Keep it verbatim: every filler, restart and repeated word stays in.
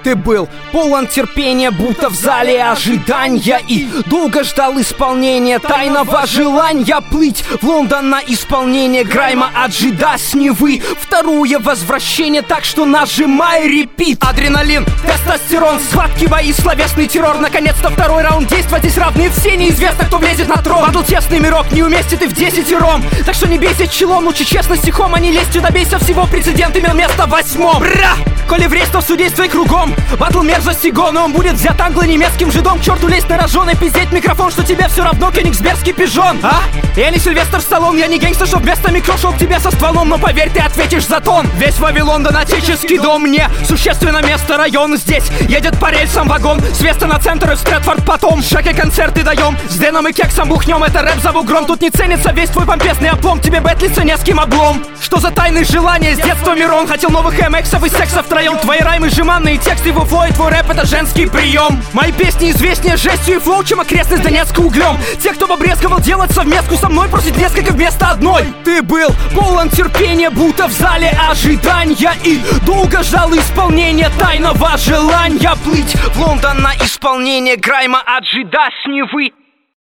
Ты был полон терпения, будто в зале ожидания, и долго ждал исполнения тайного желания плыть в Лондон на исполнение Грайма Аджида с Невы. Второе возвращение, так что нажимай репит. Адреналин, тестостерон, схватки, бои, словесный террор. Наконец-то второй раунд действия, здесь равны все, неизвестно, кто влезет на трон. Батл тесный мирок, не уместит и в десятером, так что не бейся челом, лучше честно стихом, а не лезть, добейся всего. Прецедент имел место в восьмом. Бра! Коли в рейс, то судействуй кругом. Батл мерзости гон, он будет взят англо-немецким жидом. К черту лезть на рожон и пиздеть микрофон, что тебе все равно кёнигсбергский пижон. А? Я не Сильвестр Сталлоне, я не гангстер, чтоб вместо микро шел к тебе со стволом. Но поверь, ты ответишь за тон. Весь Вавилон, да отеческий дом. Мне существенно место, район здесь. Едет по рельсам вагон, с Веста на центр и в Стрэдфорд потом. Шаги концерты даем, с Дэном и Кексом бухнем. Это рэп за бугром, тут не ценится весь твой помпезный оплом. Тебе бэтлиться не с кем облом. Что за тайные желания, с детства Мирон хотел новых эм эксов и секса втроем. Твои раймы жеманные, тексты его флоу и твой рэп — это женский прием. Мои песни известнее жестью и флоу, чем окрестность Донецка углем. Те, кто побрезговал делать совместку со мной, просит несколько вместо одной. Ты был полон терпения, будто в зале ожидания, и долго ждал исполнения тайного желания плыть в Лондон на исполнение Грайма Аджида с Невы.